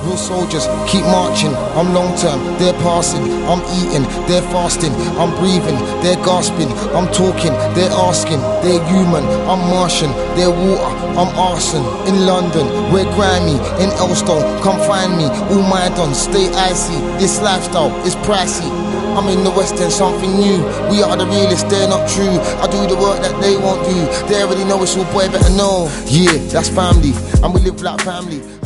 real soldiers, keep marching. I'm long term, they're passing. I'm eating, they're fasting. I'm breathing, they're gasping. I'm talking, they're asking. They're human, I'm Martian. They're water, I'm arson. In London, we're grimy. In Elstone, come find me. All my dons, stay icy. This lifestyle is pricey. I'm in the West End, something new. We are the realists, they're not true. I do the work that they won't do. They already know it's all boy better know. Yeah, that's family, and we live like family.